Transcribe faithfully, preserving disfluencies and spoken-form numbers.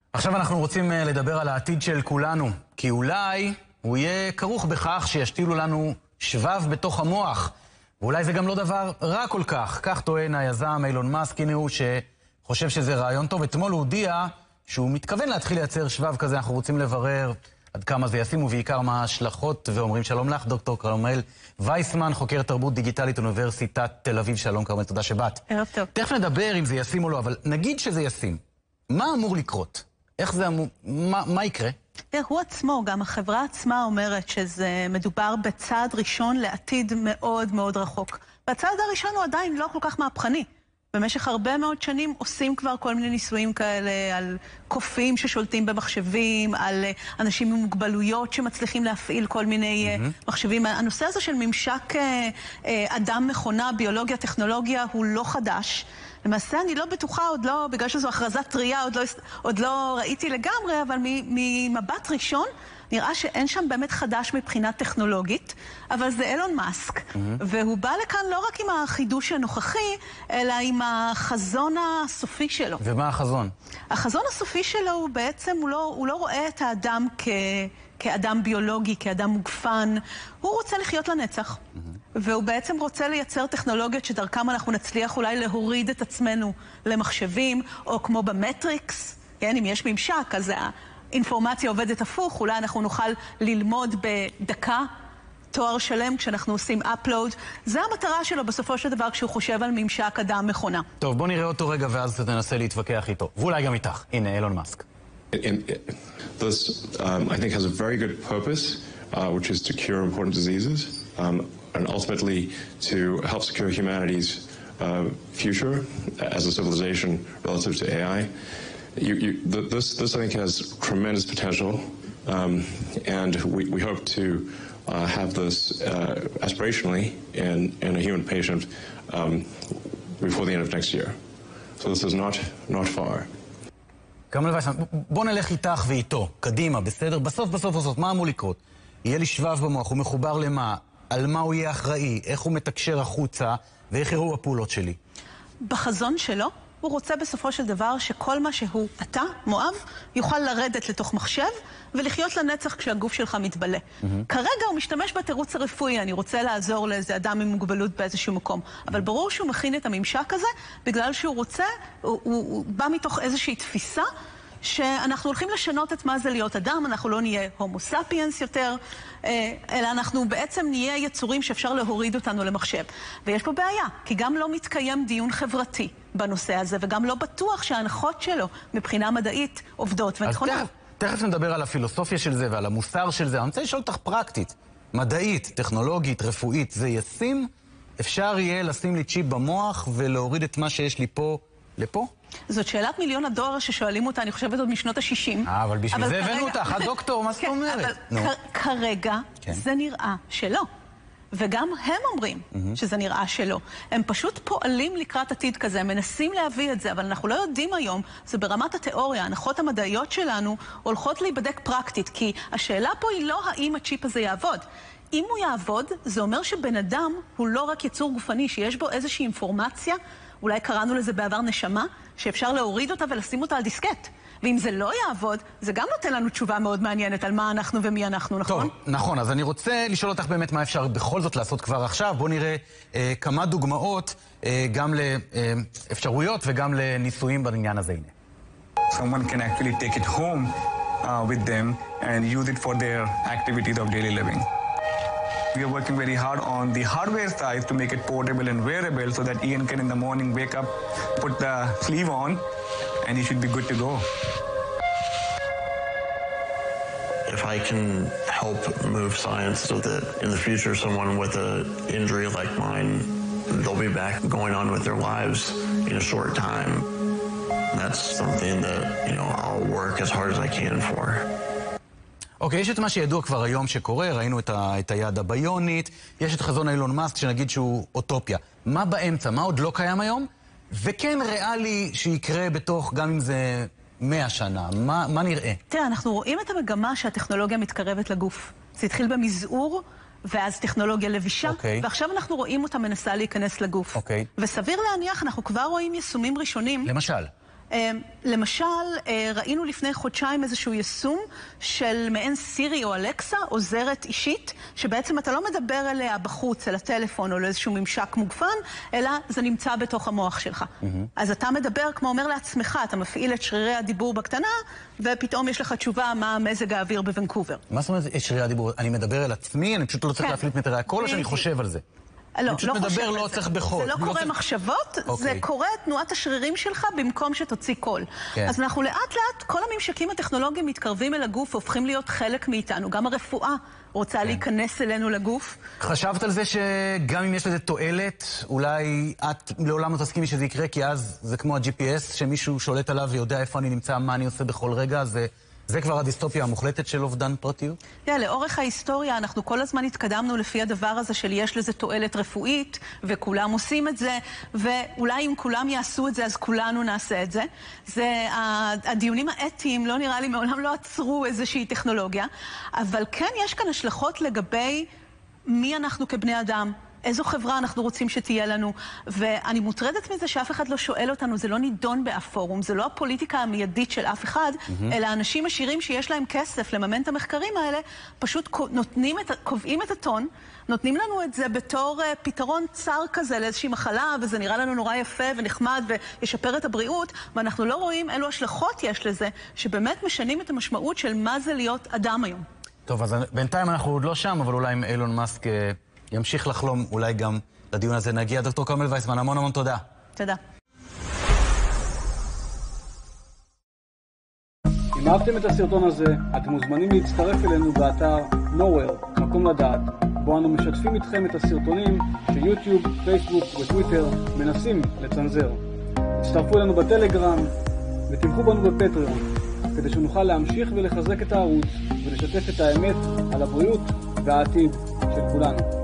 עכשיו אנחנו רוצים לדבר על העתיד של כולנו, כי אולי הוא יהיה כרוך בכך שישתילו לנו שבב בתוך המוח. ואולי זה גם לא דבר רע כל כך. כך טוען היזם אילון מאסק, הנה הוא שחושב שזה רעיון טוב. אתמול הוא הודיע שהוא מתכוון להתחיל לייצר שבב כזה. אנחנו רוצים לברר עד כמה זה ישים ובעיקר מה ההשלכות. ואומרים שלום לך, דוקטור כרמל וייסמן, חוקר תרבות דיגיטלית אוניברסיטת תל אביב. שלום כרמל, תודה שבאת. ערב טוב. תכף נדבר אם זה ישים או לא, אבל נגיד שזה ישים. מה אמור לקרות? איך זה אמור... מה, מה יקרה? הוא עצמו, גם החברה עצמה אומרת שזה מדובר בצעד ראשון לעתיד מאוד מאוד רחוק. והצעד הראשון הוא עדיין לא כל כך מהפכני. במשך הרבה מאוד שנים עושים כבר כל מיני ניסויים כאלה על קופים ששולטים במחשבים, על אנשים עם מוגבלויות שמצליחים להפעיל כל מיני mm-hmm. מחשבים. הנושא הזה של ממשק אדם מכונה, ביולוגיה, טכנולוגיה, הוא לא חדש. למעשה אני לא בטוחה, עוד לא, בגלל שזו הכרזת טריה, עוד לא, עוד לא ראיתי לגמרי, אבל ממבט ראשון נראה שאין שם באמת חדש מבחינה טכנולוגית, אבל זה אילון מאסק, mm-hmm. והוא בא לכאן לא רק עם החידוש הנוכחי, אלא עם החזון הסופי שלו. ומה החזון? החזון הסופי שלו הוא בעצם, הוא לא, הוא לא רואה את האדם כ... כאדם ביולוגי, כאדם מוגפן, הוא רוצה לחיות לנצח. Mm-hmm. והוא בעצם רוצה לייצר טכנולוגיות שדרכם אנחנו נצליח אולי להוריד את עצמנו למחשבים, או כמו במטריקס, כן, אם יש ממשק, אז האינפורמציה עובדת הפוך, אולי אנחנו נוכל ללמוד בדקה תואר שלם כשאנחנו עושים upload. זה המטרה שלו בסופו של דבר כשהוא חושב על ממשק אדם מכונה. טוב, בוא נראה אותו רגע ואז ננסה להתווכח איתו. ואולי גם איתך. הנה, אילון מאסק. This, um, I think, has a very good purpose, uh, which is to cure important diseases, um, and ultimately to help secure humanity's uh, future as a civilization relative to A I. You, you, this, this, I think, has tremendous potential, um, and we, we hope to uh, have this uh, aspirationally in, in a human patient um, before the end of next year. So this is not, not far. כרמל וייסמן, בוא נלך איתך ואיתו, קדימה, בסדר? בסוף, בסוף, בסוף, מה אמור לקרות? יהיה לי שבב במוח, הוא מחובר למה? על מה הוא יהיה אחראי? איך הוא מתקשר החוצה? ואיך יראו הפעולות שלי? בחזון שלו, הוא רוצה בסופו של דבר שכל מה שהוא, אתה, מואב, יוכל לרדת לתוך מחשב ולחיות לנצח כשהגוף שלך מתבלה. Mm-hmm. כרגע הוא משתמש בתירוץ הרפואי, אני רוצה לעזור לאיזה אדם עם מוגבלות באיזשהו מקום. Mm-hmm. אבל ברור שהוא מכין את הממשק הזה בגלל שהוא רוצה, הוא, הוא, הוא בא מתוך איזושהי תפיסה שאנחנו הולכים לשנות את מה זה להיות אדם, אנחנו לא נהיה הומו ספיאנס יותר, אלא אנחנו בעצם נהיה יצורים שאפשר להוריד אותנו למחשב. ויש פה בעיה, כי גם לא מתקיים דיון חברתי בנושא הזה, וגם לא בטוח שההנחות שלו מבחינה מדעית עובדות ונכונות. אז תכף, תכף נדבר על הפילוסופיה של זה ועל המוסר של זה. אני רוצה לשאול אותך פרקטית, מדעית, טכנולוגית, רפואית, זה ישים? אפשר יהיה לשים לי צ'יפ במוח ולהוריד את מה שיש לי פה לפה? זאת שאלת מיליון הדולר ששואלים אותה, אני חושבת עוד משנות ה-שישים. אה, אבל בשביל זה הבאנו אותך, הדוקטור, מה זאת אומרת? אבל כרגע זה נראה שלא. וגם הם אומרים שזה נראה שלא. הם פשוט פועלים לקראת עתיד כזה, הם מנסים להביא את זה, אבל אנחנו לא יודעים היום, זה ברמת התיאוריה, ההנחות המדעיות שלנו הולכות להיבדק פרקטית, כי השאלה פה היא לא האם הצ'יפ הזה יעבוד. אם הוא יעבוד, זה אומר שבן אדם הוא לא רק יצור גופני, שיש בו איזושהי אינפורמציה, אולי קראנו לזה בעבר נשמה, שאפשר להוריד אותה ולשים אותה על דיסקט. ואם זה לא יעבוד, זה גם נותן לנו תשובה מאוד מעניינת על מה אנחנו ומי אנחנו, נכון? טוב, נכון. אז אני רוצה לשאול אותך באמת מה אפשר בכל זאת לעשות כבר עכשיו. בואו נראה אה, כמה דוגמאות אה, גם לאפשרויות וגם לניסויים בעניין הזה. הנה. Someone can actually take it home uh, with them and use it for their activities of daily living. We are working very hard on the hardware side to make it portable and wearable so that Ian can in the morning wake up, put the sleeve on, and he should be good to go. If I can help move science so that in the future someone with an injury like mine, they'll be back going on with their lives in a short time. That's something that, you know, I'll work as hard as I can for. אוקיי, יש את מה שידוע כבר היום שקורה, ראינו את, ה, את היד הביונית, יש את חזון אילון מאסק שנגיד שהוא אוטופיה. מה באמצע? מה עוד לא קיים היום? וכן ריאלי שיקרה בתוך, גם אם זה מאה שנה. מה, מה נראה? תראה, אנחנו רואים את המגמה שהטכנולוגיה מתקרבת לגוף. זה התחיל במזעור, ואז טכנולוגיה לבישה, okay. ועכשיו אנחנו רואים אותה מנסה להיכנס לגוף. Okay. וסביר להניח, אנחנו כבר רואים יישומים ראשונים. למשל? למשל, ראינו לפני חודשיים איזשהו יישום של מעין סירי או אלקסה, עוזרת אישית, שבעצם אתה לא מדבר אליה בחוץ, אל הטלפון או לאיזשהו ממשק מוגפן, אלא זה נמצא בתוך המוח שלך. אז אתה מדבר, כמו אומר לעצמך, אתה מפעיל את שרירי הדיבור בקטנה, ופתאום יש לך תשובה מה מזג האוויר בוונקובר. מה זאת אומרת שרירי הדיבור? אני מדבר אל עצמי, אני פשוט לא צריך להפעיל את מטרי הקול, או שאני חושב על זה? לא, אני פשוט מדבר, לא צריך בחול. זה לא קורה מחשבות, זה קורה תנועת השרירים שלך במקום שתוציא קול. אז אנחנו לאט לאט, כל הממשקים הטכנולוגיים מתקרבים אל הגוף, והופכים להיות חלק מאיתנו. גם הרפואה רוצה להיכנס אלינו לגוף. חשבת על זה שגם אם יש לזה תועלת, אולי את לעולם לא תסכימי שזה יקרה, כי אז זה כמו ה-ג'י פי אס, שמישהו שולט עליו ויודע איפה אני נמצא, מה אני עושה בכל רגע, זה... זה כבר הדיסטופיה המוחלטת של אובדן פרטיות? Yeah, לאורך ההיסטוריה אנחנו כל הזמן התקדמנו לפי הדבר הזה של יש לזה תועלת רפואית, וכולם עושים את זה, ואולי אם כולם יעשו את זה, אז כולנו נעשה את זה. זה הדיונים האתיים לא נראה לי מעולם לא עצרו איזושהי טכנולוגיה, אבל כן יש כאן השלכות לגבי מי אנחנו כבני אדם. איזו חברה אנחנו רוצים שתהיה לנו, ואני מוטרדת מזה שאף אחד לא שואל אותנו, זה לא נידון באף פורום, זה לא הפוליטיקה המיידית של אף אחד, mm-hmm. אלא אנשים עשירים שיש להם כסף לממן את המחקרים האלה, פשוט נותנים את, קובעים את הטון, נותנים לנו את זה בתור uh, פתרון צר כזה לאיזושהי מחלה, וזה נראה לנו נורא יפה ונחמד וישפר את הבריאות, ואנחנו לא רואים אילו השלכות יש לזה, שבאמת משנים את המשמעות של מה זה להיות אדם היום. טוב, אז בינתיים אנחנו עוד לא שם, אבל אולי עם אילון מאסק... ימשיך לחלום, אולי גם לדיון הזה נגיע. דוקטור כרמל וייסמן, המון המון תודה. תודה. אם אהבתם את הסרטון הזה, אתם מוזמנים להצטרף אלינו באתר nowhere, מקום לדעת, בו אנו משתפים איתכם את הסרטונים שיוטיוב, פייסבוק וטוויטר מנסים לצנזר. הצטרפו אלינו בטלגרם ותמכו בנו בפטריון, כדי שנוכל להמשיך ולחזק את הערוץ ולשתף את האמת על הבריאות והעתיד של כולנו.